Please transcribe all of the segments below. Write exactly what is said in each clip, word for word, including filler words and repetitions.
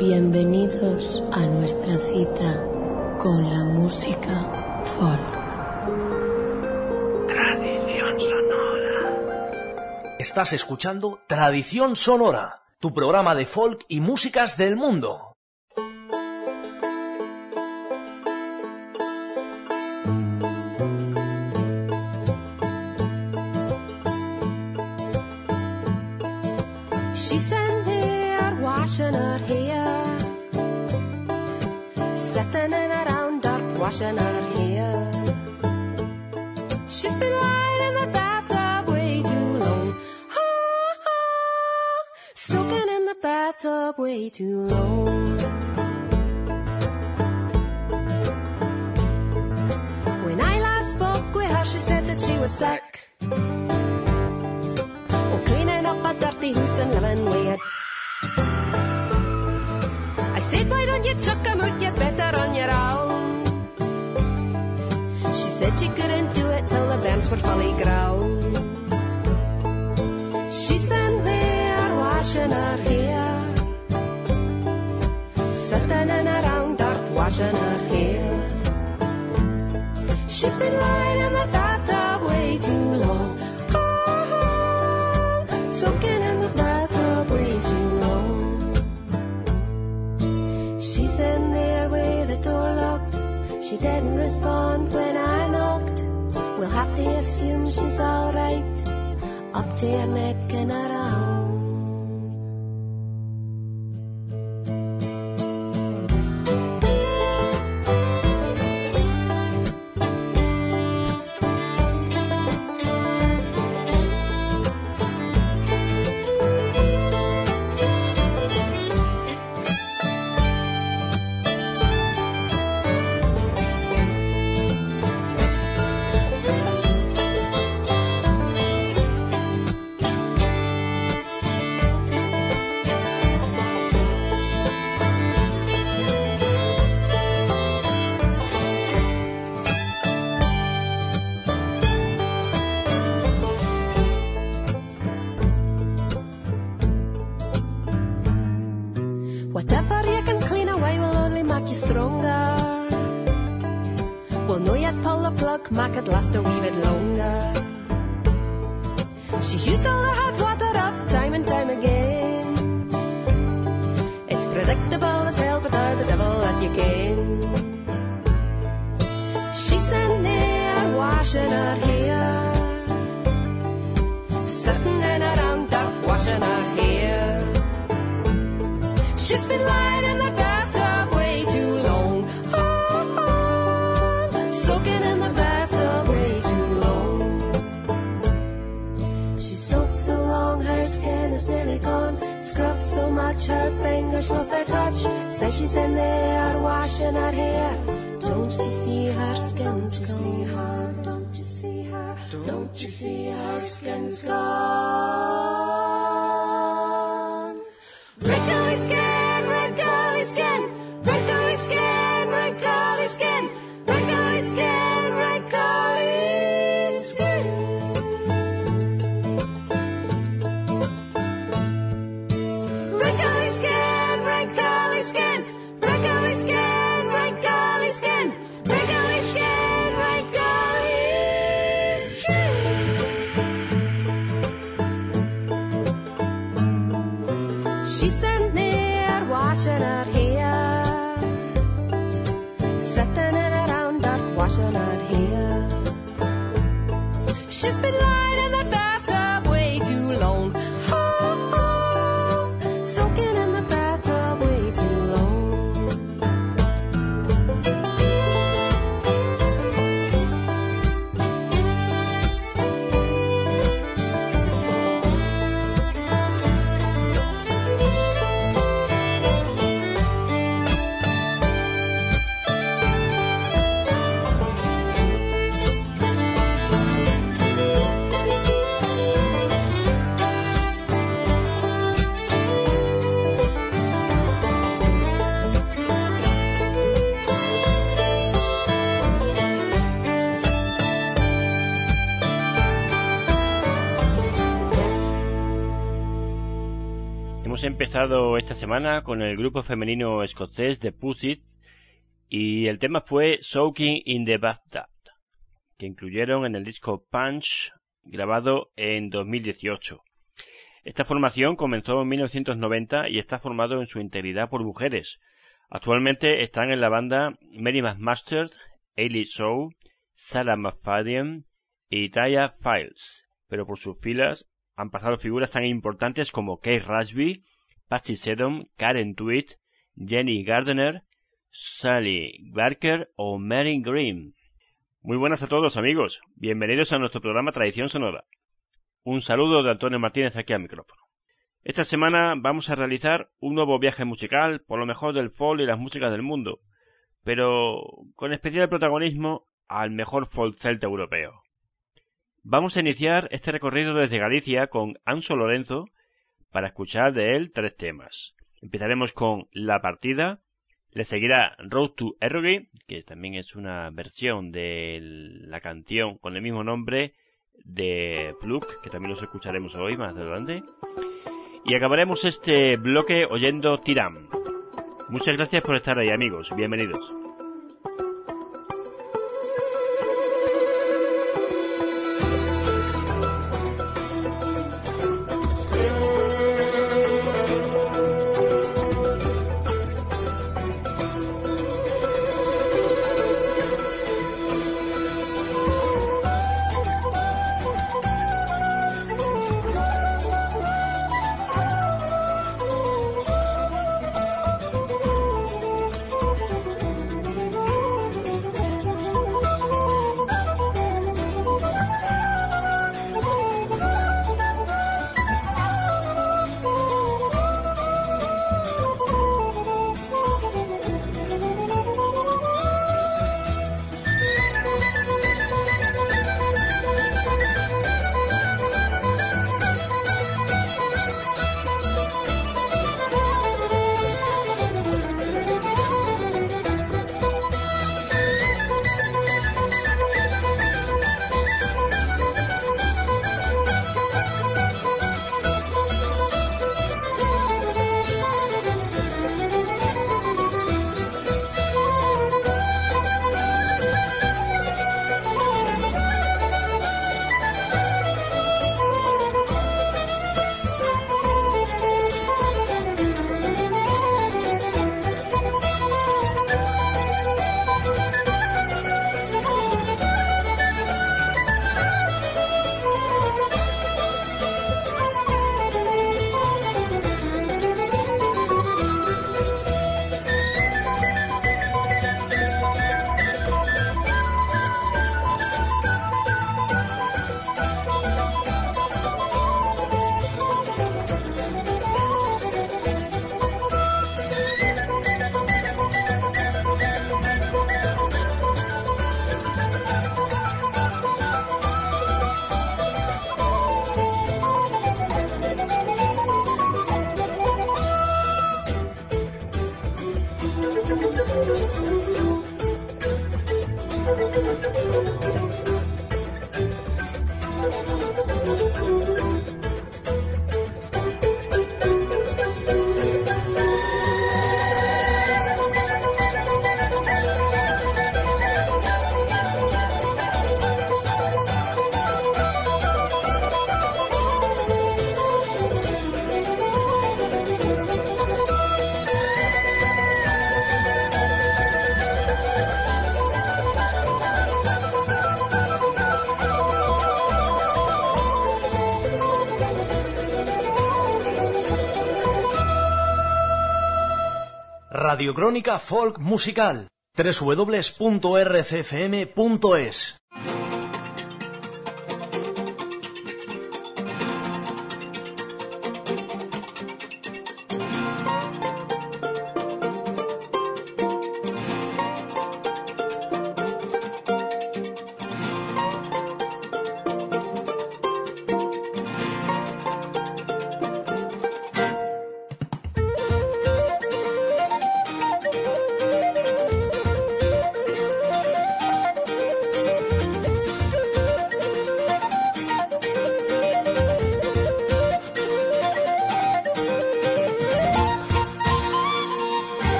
Bienvenidos a nuestra cita con la música folk. Tradición sonora. Estás escuchando Tradición Sonora, tu programa de folk y músicas del mundo. She's sitting there washing her hair, sitting in a round dark washing her hair. She's been lying in the bathtub way too long, oh, oh, soaking in the bathtub way too long. When I last spoke with her, she said that she was sick, cleaning up a dirty house and living with it. I said, why don't you chuck 'em out, you're better on your own. She said she couldn't do it till the banks were fully grown. She's in there washing her hair, sitting in a round dark washing her hair. She's been lying in the bathtub way too long, soaking in the bathtub way too long. She's in there with the door locked, she didn't respond when I knocked. We'll have to assume she's alright, up to her neck and around. Whatever you can clean away will only make you stronger. Well, no, yet pull the plug, make it last a wee bit longer. She's used all the hot water up time and time again. It's predictable as hell, but are the devil that you can. She's in there washing her hair, sitting in a round dark washing her hair. She's been lying in the bathtub way too long, oh, oh, soaking in the bathtub way too long. She soaked so long her skin is nearly gone, scrubbed so much her fingers lost their touch. Says she's in there washing her hair. Don't you see her skin's gone? Don't you see her? Don't you see her skin's gone? Wrinkly skin, wrinkly skin, wrinkly skin, wrinkly skin, wrinkly skin, wrinkly skin. Wrinkly skin, wrinkly skin, wrinkly skin, wrinkly skin, wrinkly skin, wrinkly skin. She's in there washing her hair, sitting in a round dark washing her hair. She's been lying in the bathtub way too long, oh, oh, soaking in the bathtub way too long. Hemos empezado esta semana con el grupo femenino escocés The Pussies y el tema fue Soaking in the Bathtub, que incluyeron en el disco Punch, grabado en dos mil dieciocho. Esta formación comenzó en mil novecientos noventa y está formado en su integridad por mujeres. Actualmente están en la banda Mary McMaster, Ailey Shaw, Sarah McFadden y Taya Files, pero por sus filas han pasado figuras tan importantes como Kate Rashby, Patsy Seddon, Karen Tweed, Jenny Gardner, Sally Barker o Mary Green. Muy buenas a todos, amigos. Bienvenidos a nuestro programa Tradición Sonora. Un saludo de Antonio Martínez aquí al micrófono. Esta semana vamos a realizar un nuevo viaje musical por lo mejor del folk y las músicas del mundo, pero con especial protagonismo al mejor folk celta europeo. Vamos a iniciar este recorrido desde Galicia con Anxo Lorenzo para escuchar de él tres temas. Empezaremos con La Partida, le seguirá Road to Erroguy, que también es una versión de la canción con el mismo nombre de Plug, que también los escucharemos hoy más adelante, y acabaremos este bloque oyendo Tiram. Muchas gracias por estar ahí, amigos, bienvenidos. Radiocrónica Folk Musical, doble u doble u doble u punto r c f m punto es.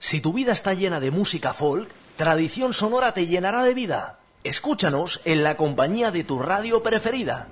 Si tu vida está llena de música folk, Tradición Sonora te llenará de vida. Escúchanos en la compañía de tu radio preferida.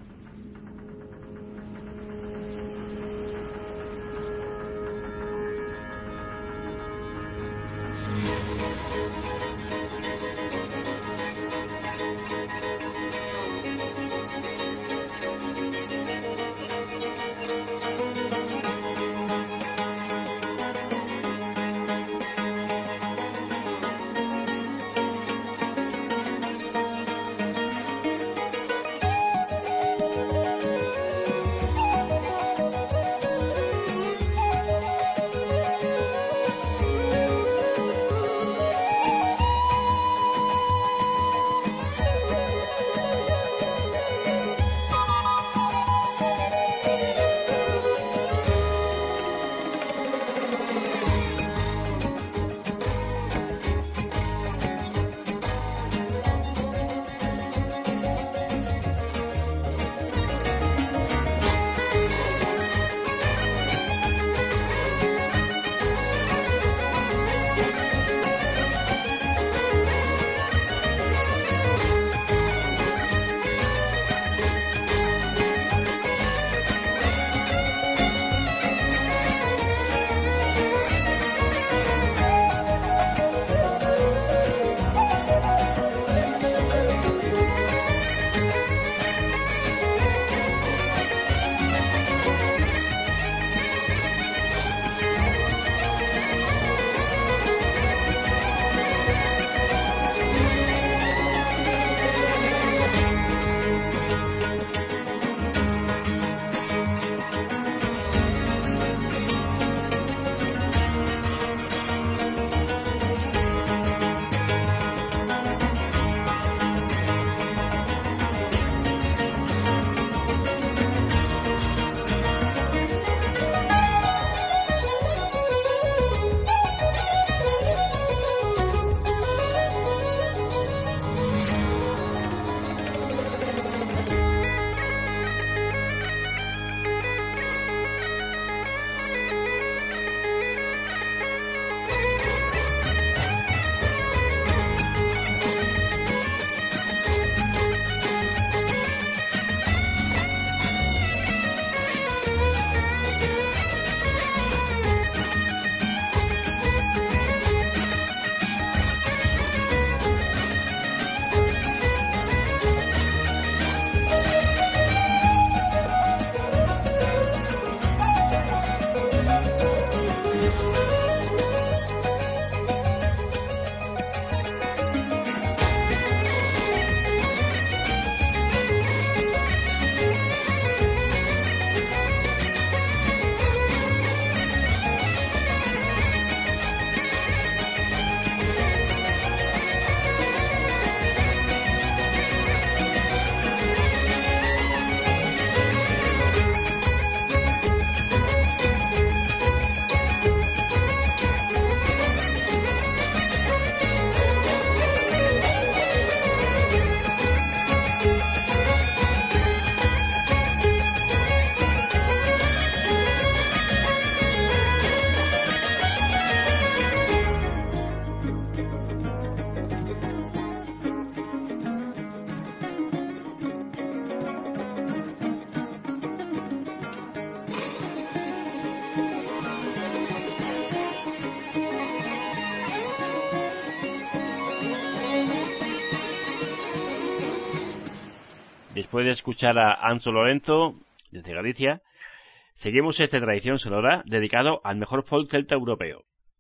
Después de escuchar a Anso Lorenzo, desde Galicia, seguimos esta tradición sonora dedicado al mejor folk celta europeo.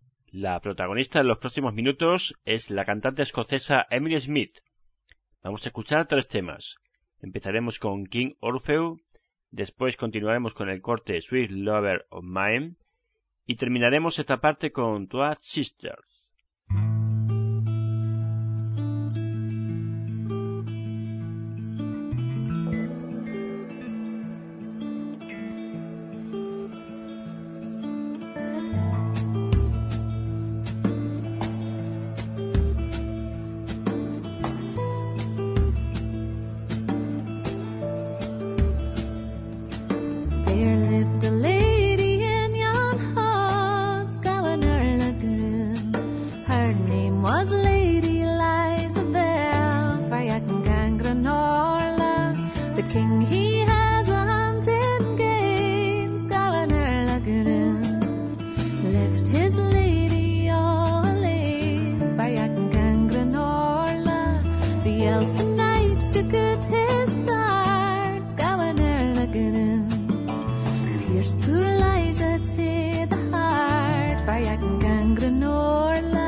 La protagonista en los próximos minutos es la cantante escocesa Emily Smith. Vamos a escuchar tres temas. Empezaremos con King Orpheus, después continuaremos con el corte Sweet Lover of Mine y terminaremos esta parte con Two Sisters. There lived a lady in yon halls, going her green. king, he has a hunting games, going her looking in. Left his lady all alone, by Yakin Gangranorla. The elfin knight took it his darts, going her looking in. Pierced poor Liza to the heart, by Yakin Gangranorla.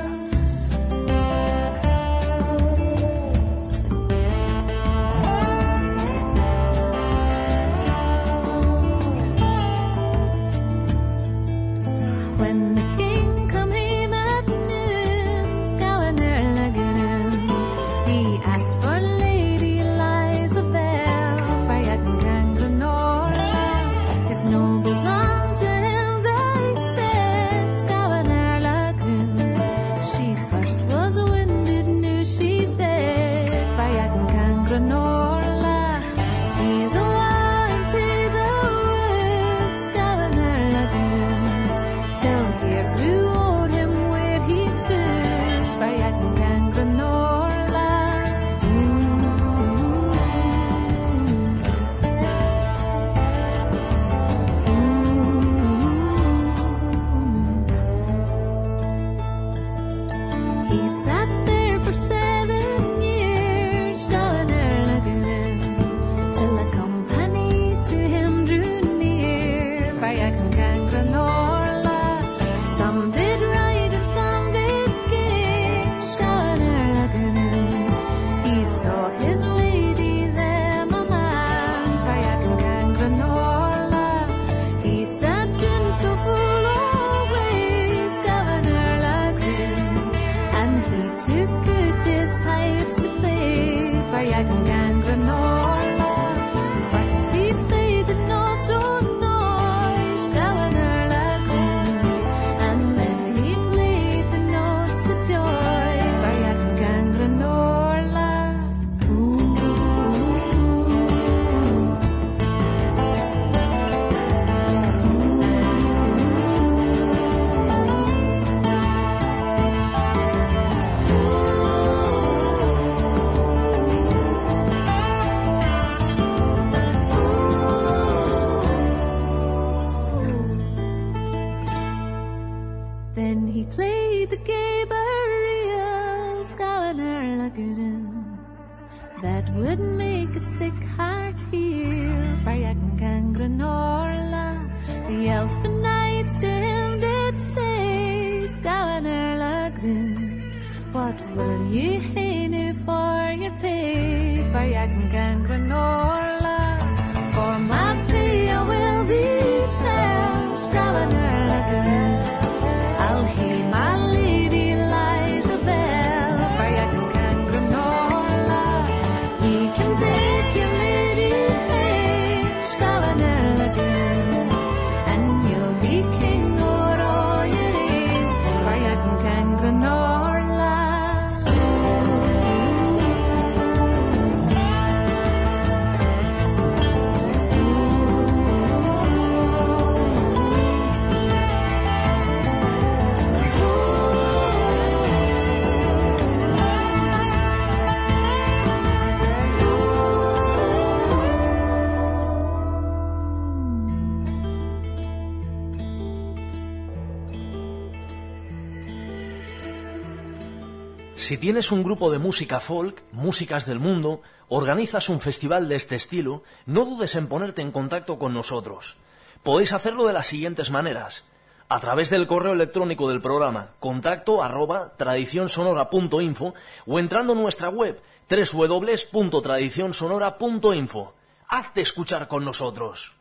Si tienes un grupo de música folk, músicas del mundo, organizas un festival de este estilo, no dudes en ponerte en contacto con nosotros. Podéis hacerlo de las siguientes maneras: a través del correo electrónico del programa, contacto arroba tradicionsonora punto info, o entrando en nuestra web doble u doble u doble u punto tradicionsonora punto info. Hazte escuchar con nosotros.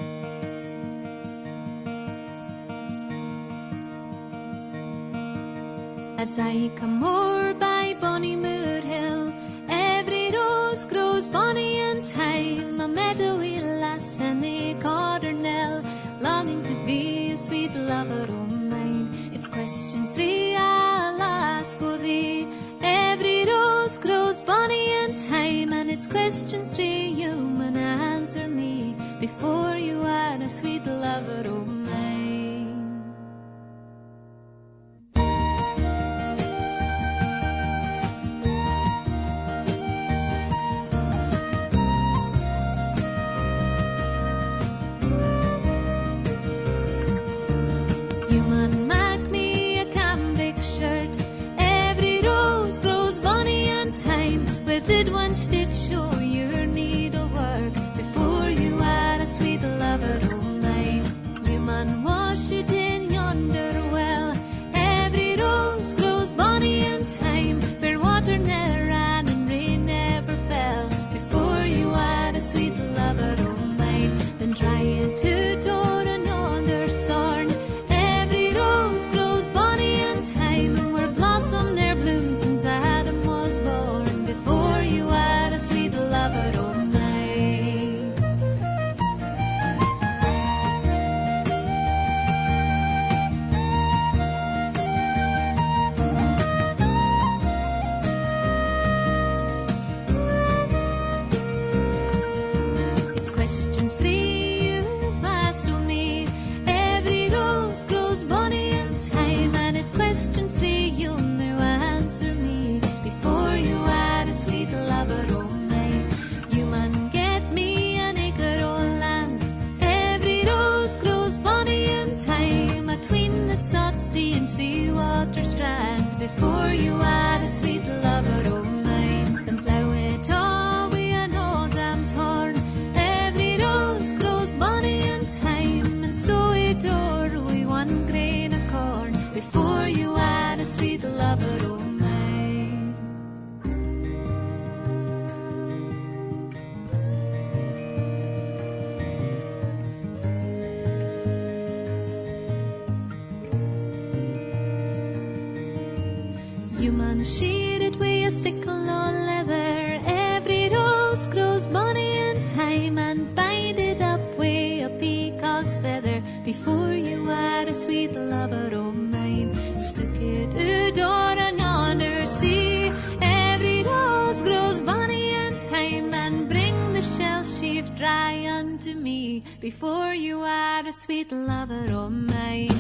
As I come o'er by bonny Moor Hill, every rose grows bonny in time. A meadowy lass and the cardinal, longing to be a sweet lover of mine. It's questions three I'll ask o' thee. Every rose grows bonny in time, and it's questions three you mun answer me before you are a sweet lover of mine. before you had a sweet lover of mine. Then plough it all with an old ram's horn. Every rose grows bonny in time, and so it o'er with one grain of corn. Before you had a sweet lover of mine. You man shear it with a sickle on leather. Every rose grows bonny in time, and bind it up with a peacock's feather. Before you had a sweet lover of mine. Stick it to door and under sea. Every rose grows bonny in time, and bring the shell sheaf dry unto me. Before you had a sweet lover of mine.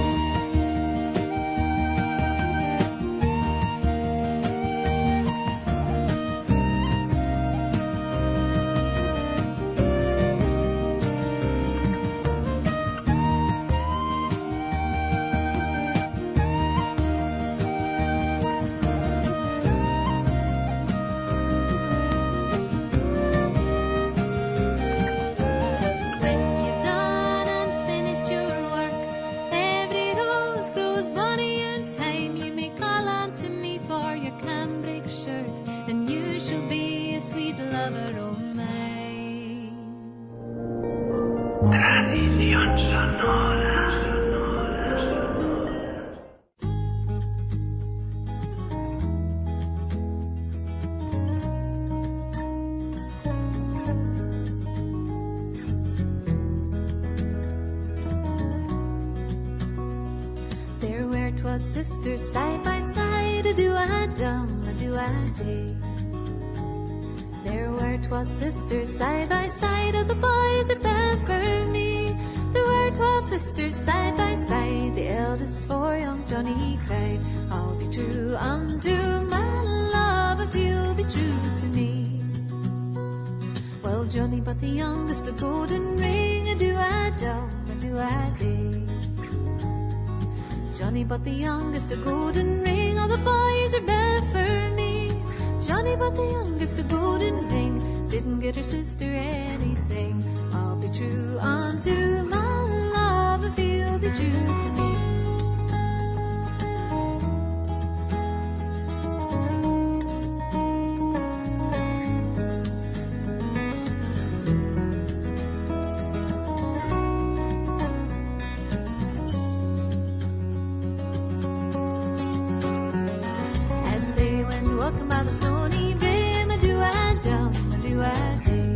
Tradición sonora. There were twas sisters side by side, a do-a-dum, a do-a-day. There were twas sisters side by side, oh the boys are bad for me. There were twas sisters side by side, the eldest for young Johnny cried, I'll be true unto my love if you'll be true to me. Well, Johnny but the youngest, a golden ring, a do-a-dum, a do-a-day. Johnny but the youngest, a golden ring, all the boys are bad for me. Johnny but the youngest, a golden ring, didn't get her sister anything. I'll be true unto my love if you'll be true to me. Walking by the stony brim, a do-a-dum, a do-a-day.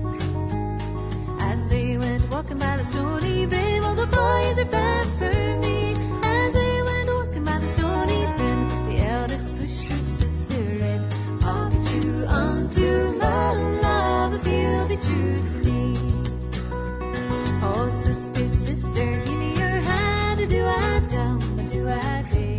As they went walking by the stony brim, all the boys are bad for me. As they went walking by the stony brim, the eldest pushed her sister in. I'll be true unto my love if you'll be true to me. Oh, sister, sister, give me your hand, a do-a-dum, a do-a-day.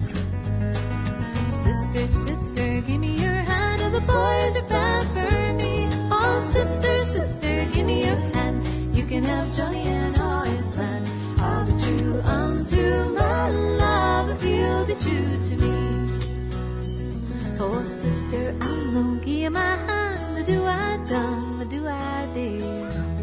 Sister, sister, give me your hand, oh the boys are bad for me. Oh, sister, sister, give me your hand, you can have Johnny and all his land. I'll be true unto my love if you'll be true to me. Oh, sister, I'll no give you my hand, a do-a-dum, a do-a-day.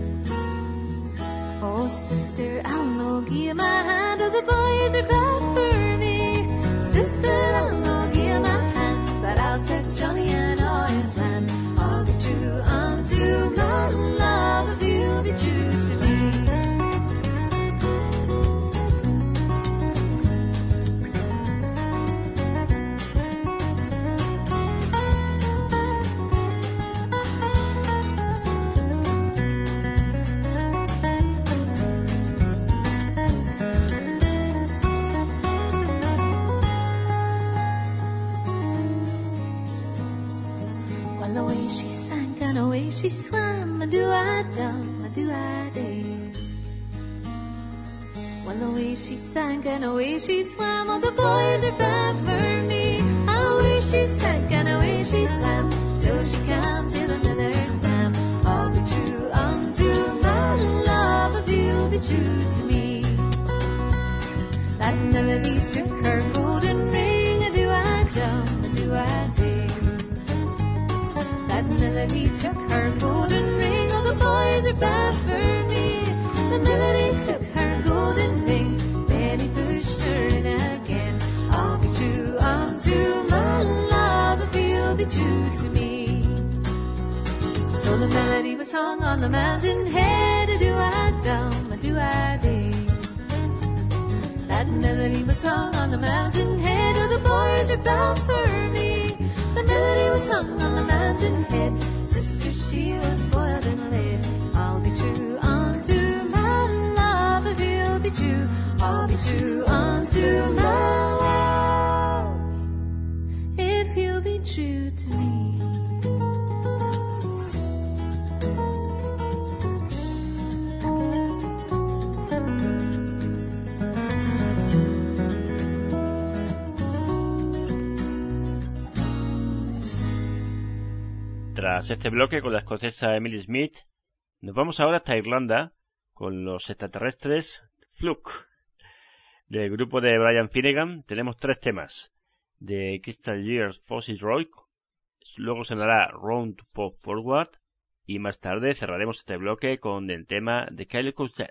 Oh, sister, I'll no give you my hand, oh the boys are bad for me. Sister, I'll no give you my hand, but I'll take Johnny and all his land. I'll be true unto my love if you'll be true to me. Well, away she sank and away she swam, a do-a-dum, a do-a-day. Well, away she sank and away she swam, all the boys are bad for me. Away she sank and away she swam, till she came to the miller's dam. I'll be true unto my love if you'll be true to me. That miller he took her golden ring, a do melody took her golden ring. All the boys are bad for me. The melody took her golden ring. Then he pushed her in again. I'll be true unto my love if you'll be true to me. So the melody was sung on the mountain head. A do-I-dum, a do-I-dee. That melody was sung on the mountain head. Oh, the boys are bound for me. The melody was sung on the mountain head. Sister, she was boiled in lead. I'll be true unto my love if you'll be true. I'll be true unto my love if you'll be true to me. Tras este bloque con la escocesa Emily Smith, nos vamos ahora hasta Irlanda con los extraterrestres Fluke. Del grupo de Brian Finnegan tenemos tres temas. De Crystal Gears Fossil Rock, luego sonará Round Pop Forward y más tarde cerraremos este bloque con el tema de Kyle Cousette.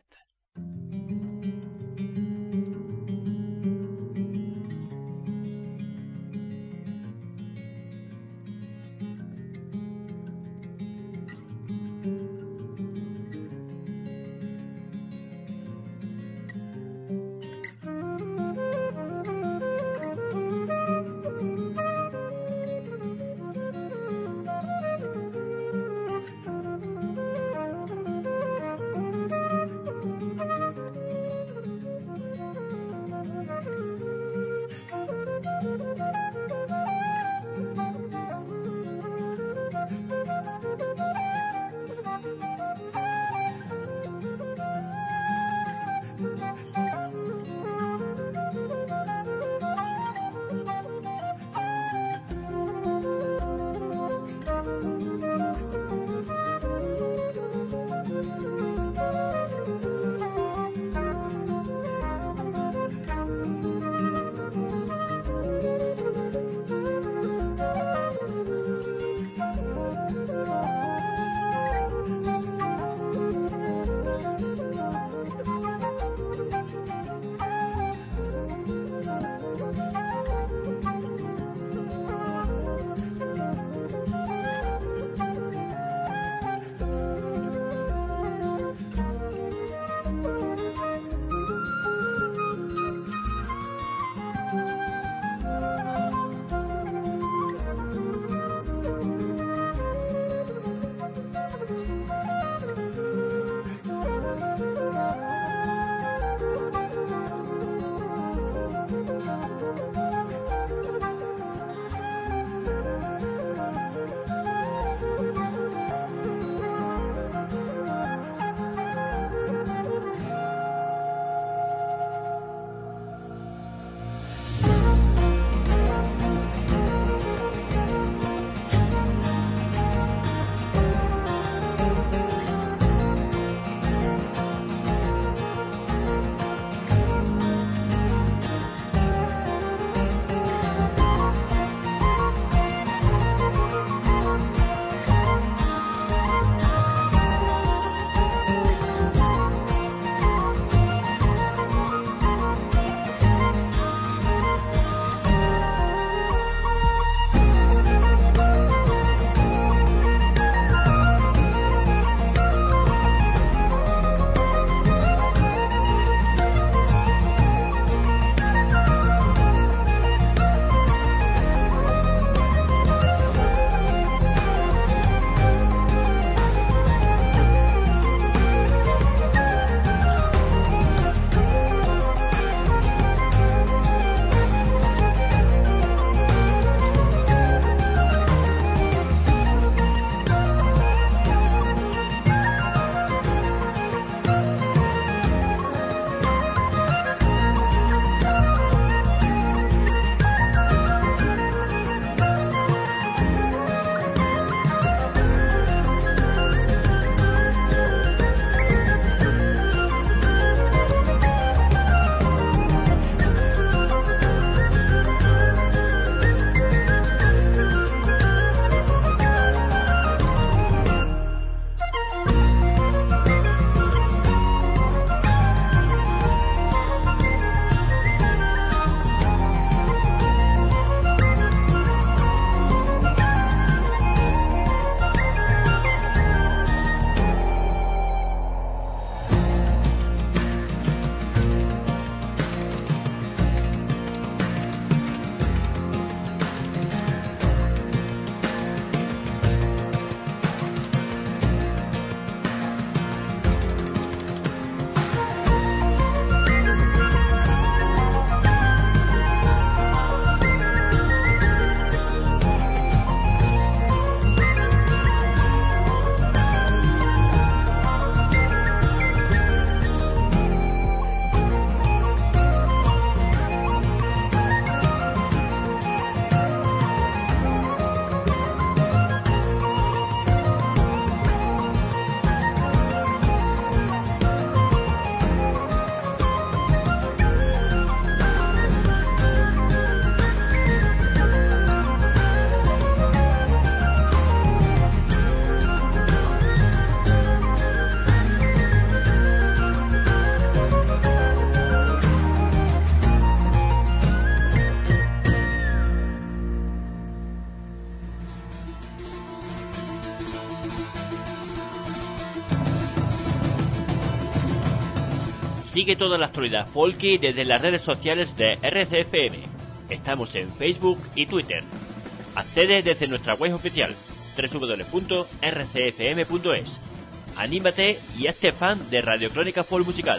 Sigue toda la actualidad folky desde las redes sociales de R C F M. Estamos en Facebook y Twitter. Accede desde nuestra web oficial doble u doble u doble u punto r c f m punto es. Anímate y hazte fan de Radio Crónica Folk Musical.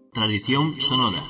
Tradición sonora.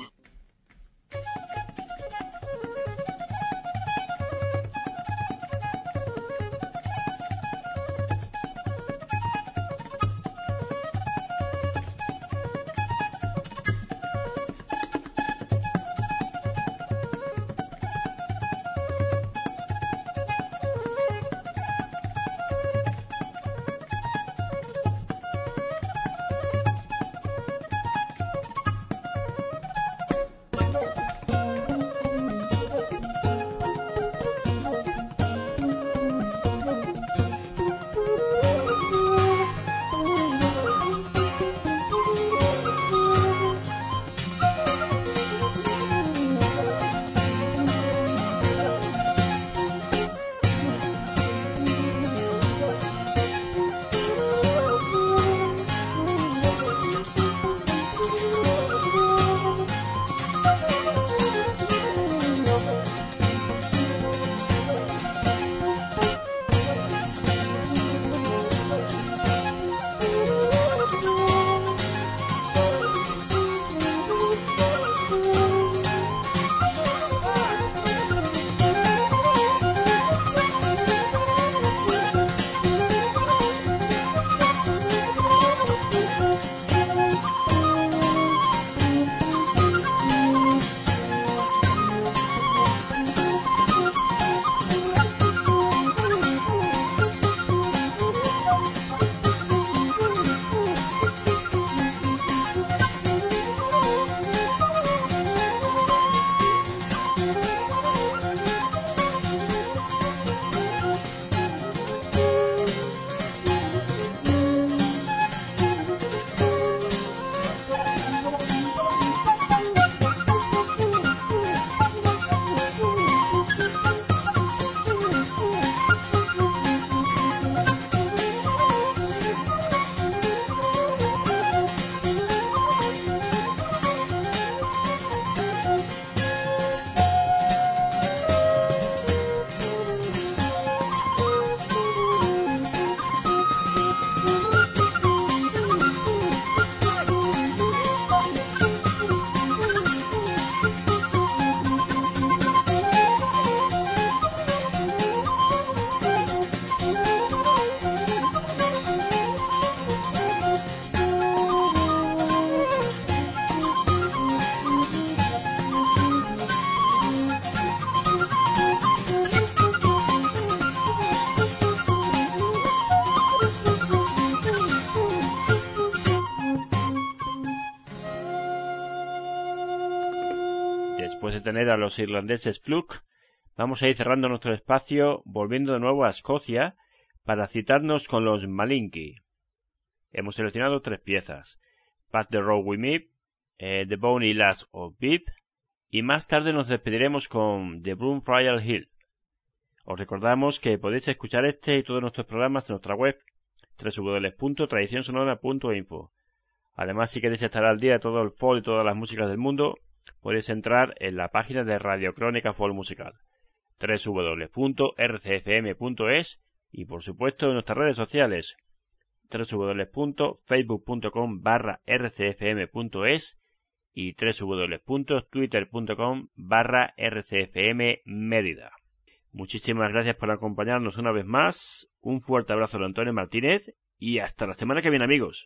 Después de tener a los irlandeses Fluke, vamos a ir cerrando nuestro espacio, volviendo de nuevo a Escocia para citarnos con los Malinky. Hemos seleccionado tres piezas: Path the Road With Me, eh, The Bonny Lass of Beep, y más tarde nos despediremos con The Broomfriar Hill. Os recordamos que podéis escuchar este y todos nuestros programas en nuestra web doble u doble u doble u punto tradición sonora punto info. Además, si queréis estar al día de todo el folk y todas las músicas del mundo, podéis entrar en la página de Radio Crónica Folk Musical, doble u doble u doble u punto r c f m punto es, y por supuesto en nuestras redes sociales, doble u doble u doble u punto facebook punto com barra r c f m punto es y doble u doble u doble u punto twitter punto com barra r c f m Mérida. Muchísimas gracias por acompañarnos una vez más, un fuerte abrazo de Antonio Martínez y hasta la semana que viene, amigos.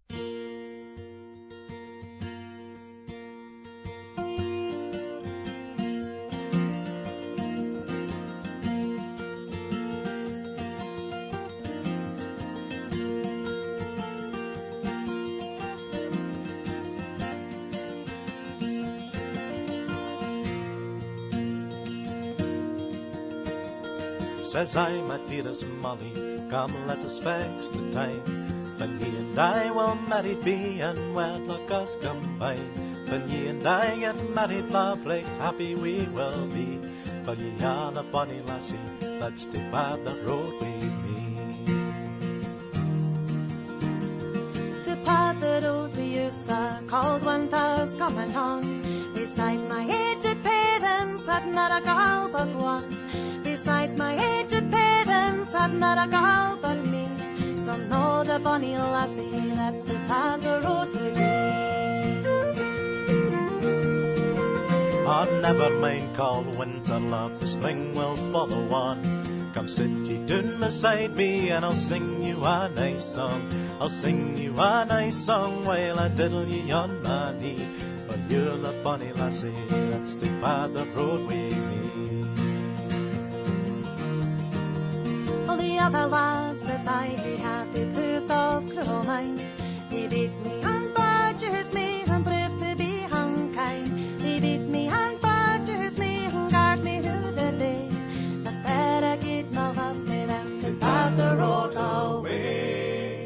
Says I, my dearest Molly, come let us fix the time, when ye and I will married be and wedlock us combine. When ye and I get married, lovely, happy we will be. For ye are the bonny lassie, let's depart the road with me. Depart the road with you, sir, called one thousand coming home. Besides my aged parents, had not a girl but one. Besides my aged parents, had not a girl but me. So know the bonny lassie, let's depart the road with me. but never mind cold winter, love, the spring will follow on. Come sit ye down beside me and I'll sing you a nice song. I'll sing you a nice song while I diddle ye on my knee. For you're the bonny lassie that stood by the road with me. All the other lads that I had, they proved of cruel mind. They beat me and badgers me and proved to be unkind. They beat me and badgers me and guard me through the day. But better get my love to them to bar the road away.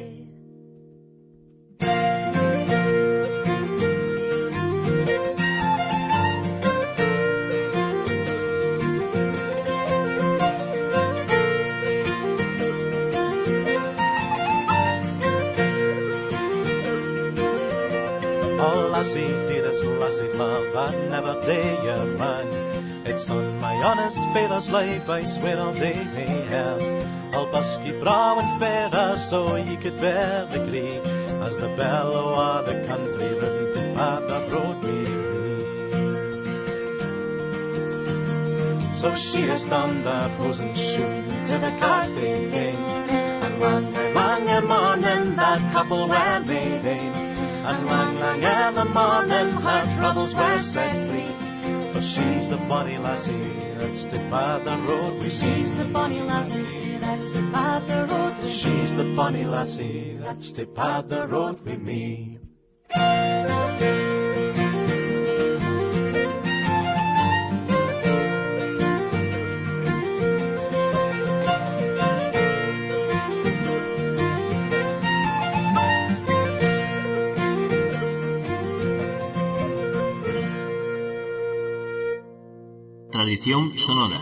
Lassie, dearest lassie, love, I'd never dare you wrong. It's on my honest father's life, I swear I'll day me hell. I'll busk ye brow and fairer, so ye could bear the grey, as the bellow of the country round to part the road with me. So she has donned her hosen shoe to the Carthay game, and lang, lang, lang, morning that couple were made in. And lang, lang, in the morning her troubles were set free. For she's the bonny lassie that stood by the road with me. She's the bonny lassie that stood by the road with me. She's the bonny lassie that stood by the road with me. Tradición sonora.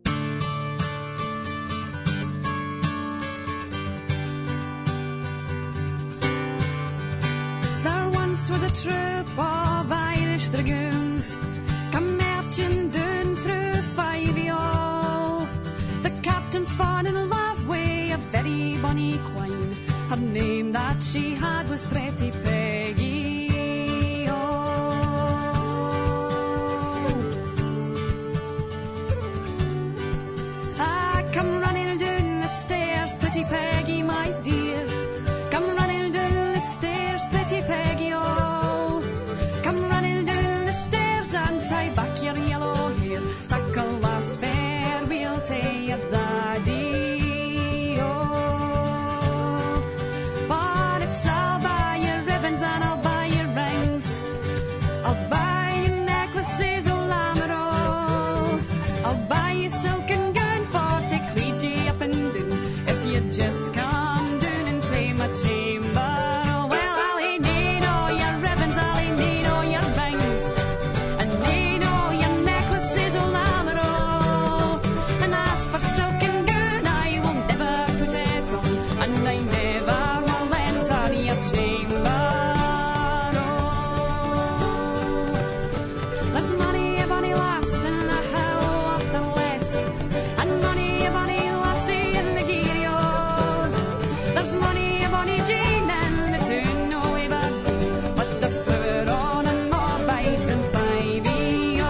There once was a troop of Irish dragoons come marching down through Five-E-All. The captain's fallen in love with a very bonny quine. Her name that she had was Pretty Peggy. Pretty Peggy, my dear, come running down the stairs, Pretty Peggy, oh. Come running down the stairs and tie back your yellow hair. Take a last farewell to your daddy, oh. But it's I'll buy your ribbons and I'll buy your rings. I'll buy your necklaces, oh Lamoureux. I'll buy you silken gown for to clead ye up and down. You just come down and take my chamber. Oh, well, I'll need all your ribbons, I'll need all your rings, and need all your necklaces, oh Lamoureux. And as for silken gown, I will never put it on, and I never will enter your chamber. Oh, there's money a bonny lass in the hell of the less, and money a bonny lassie in the gear. There's money, a bonny Jane, and the tune no way back, but the fur on and more bites and Five-E-O.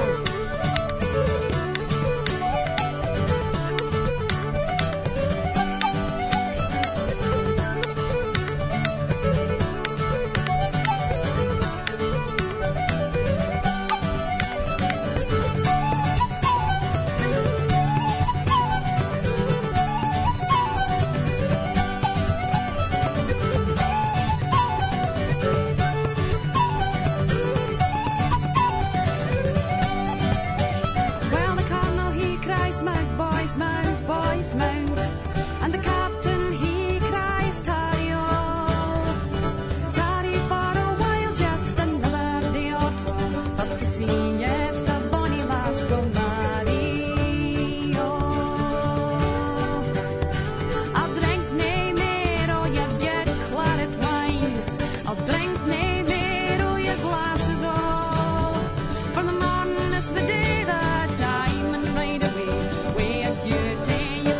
And the captain, he cries, tarry all, tarry for a while, just another day or two, but to see if the bonny lass will marry, oh. I'll drink nae mair, oh, you get claret wine, I'll drink nae mair, oh, your glasses all, for the morning is the day, the time, and right away, we adieu to you.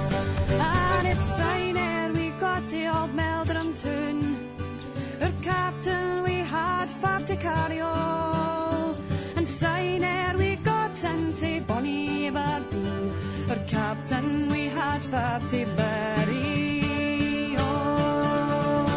Our captain to carry all. And syne ere we got into bonny Aberdeen, our captain we had for to bury all.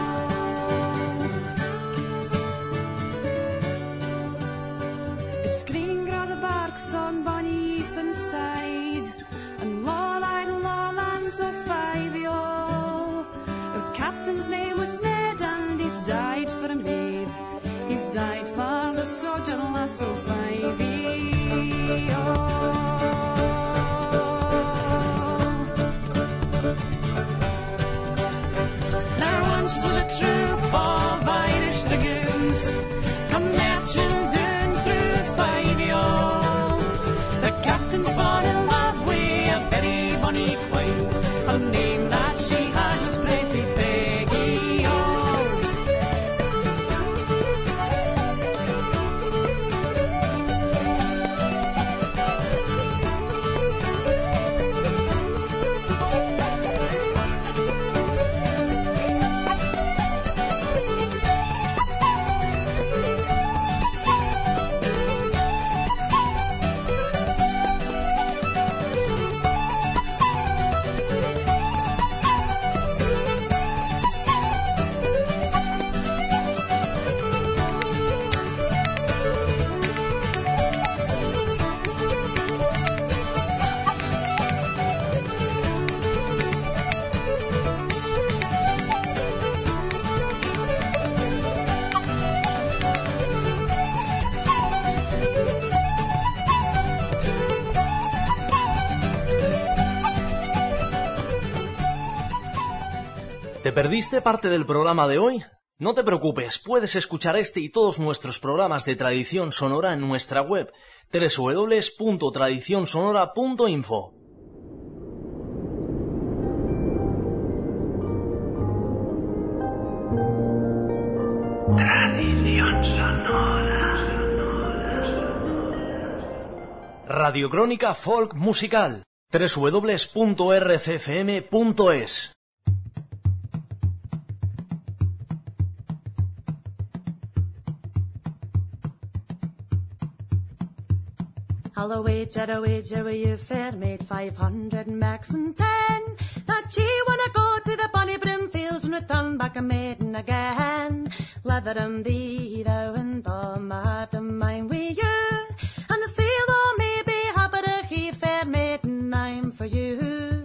It's green gra the barks on bonny Ethan side, and Lawline and Lawlands of five y'all. Our captain's name was Ned, and he's died for a maid. He's died for the sojourn lass of five y'all. There once was a troop of Irish dragoons come marching down through five y'all. The captain's fall in love with a very bonny queen. Her name that she had was Pretty Peggy oh. ¿Te perdiste parte del programa de hoy? No te preocupes, puedes escuchar este y todos nuestros programas de tradición sonora en nuestra web doble u doble u doble u punto tradición sonora punto info. Tradición sonora. Radiocrónica Folk Musical. doble u doble u doble u punto r c f m punto es. Hello, wage, at a wage, where you fair made five hundred marks and ten. That she wanna go to the bonny brimfields and return back a maiden again. Leather and thee, thou and the madam mine with you. And the seal though may be habit he fair maiden, I'm for you.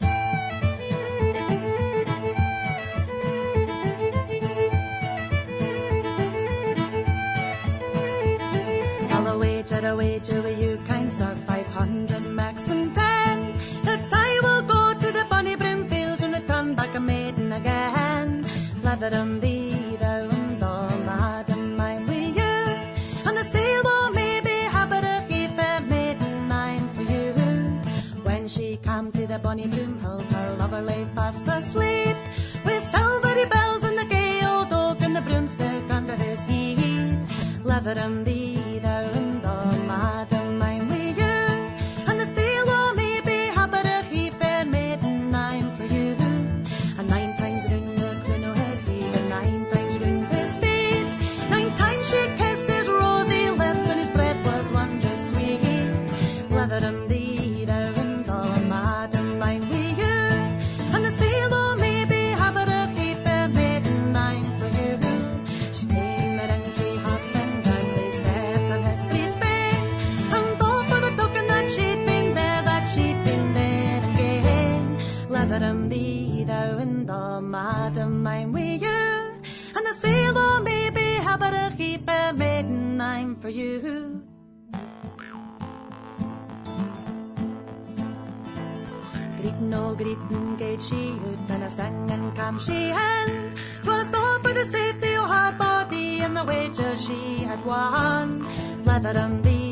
Hello, wage, at a wage, where you kind sir, five hundred marks and ten. That I will go to the bonny brimfields and return back a maiden again. Leather and thee, thou and the madam mine with you. And the sailboat may be habit he fair maiden, I'm for you. When she came to the bonny broom hills, her lover lay fast asleep, with silvery bells and the gay old oak and the broomstick under his heat. Leather and thee, thou and the madam mine with you. And the sailor may be habit he fair maiden, I'm for you. And nine times round the crown of his head, and nine times round his feet, nine times she kissed his rosy lips, and his breath was wondrous sweet. Leather and thee, thou and the madam mine with you. And the sailor may be habit he fair maiden, I'm for you. She ta'en the ring frae her finger, they stepped on his priest's bed, and go for the token that she'd been there, that she'd been there again. Leather and thee, thou and the madam mine with you. And the sailor may be habit he fair maiden, I'm for you. Greeting, oh greeting, gate she out, and a singing cam she in. 'Twas all for the safety of her body and the wager she had won. Leather and thee,